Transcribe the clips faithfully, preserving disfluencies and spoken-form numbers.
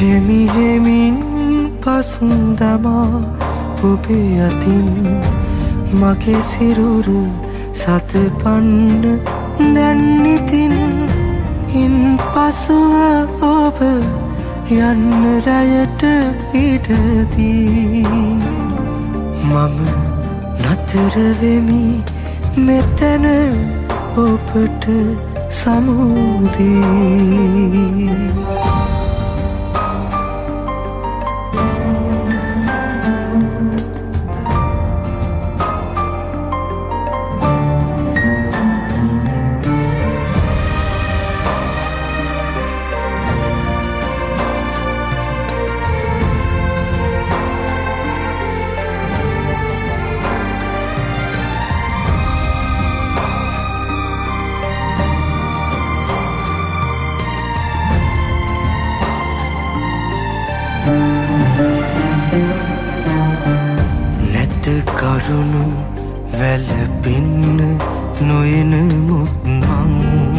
හෙමි හෙමින් පසුන්දමා ඔබේ අතින් මගේ සිරුර සතපන්න දැන්නිතින් ඉන් පසුව ඔබ යන්න රැයට ඉඩදී මම නතර වෙමි මෙතන ඔබට සමුදී නැත කරුණු වැළපෙන්න නොයන මුත්මං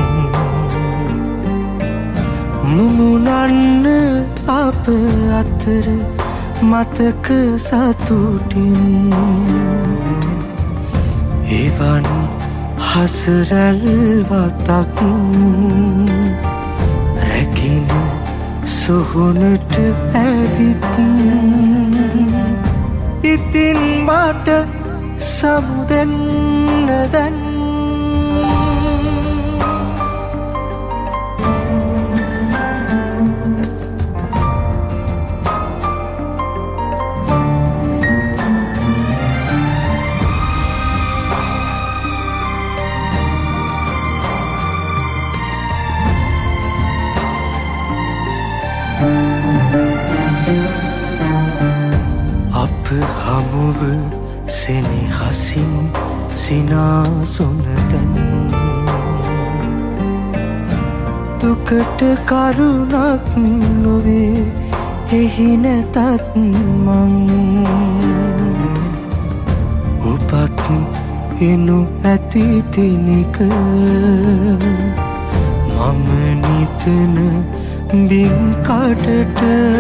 මුමුණන්න අප අතර මතක සතුටින් එවන් හසරැල් වතක් රැකින සොහොනට ඇවිත් ඉතින් මට සමුදෙන්න දැන් අප හමුව සෙනෙහසින් සිනාසුන දැන් දුකට කරුණක් නොවේ එහි නැතත් මං ඔබත් එනු ඇති තිනික මම නිතන බිම් කඩට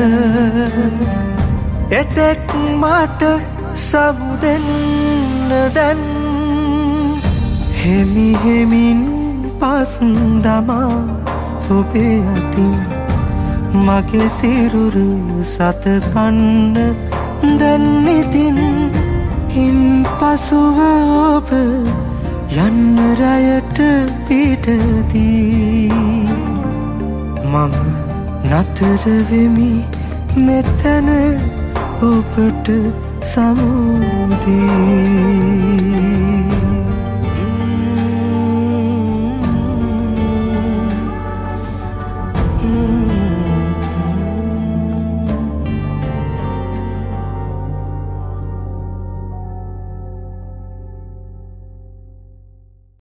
එතෙක් මට සමුදෙන්න දැන් හෙමි හෙමින් පසුන්දමා ඔබේ අතින් මගේ සිරුර සතපන්න දැන්නිතින් ඉන් පසුව ඔබ යන්න රැයට ඉඩදී මම නතර වෙමි මෙතන ඔබට සමුදී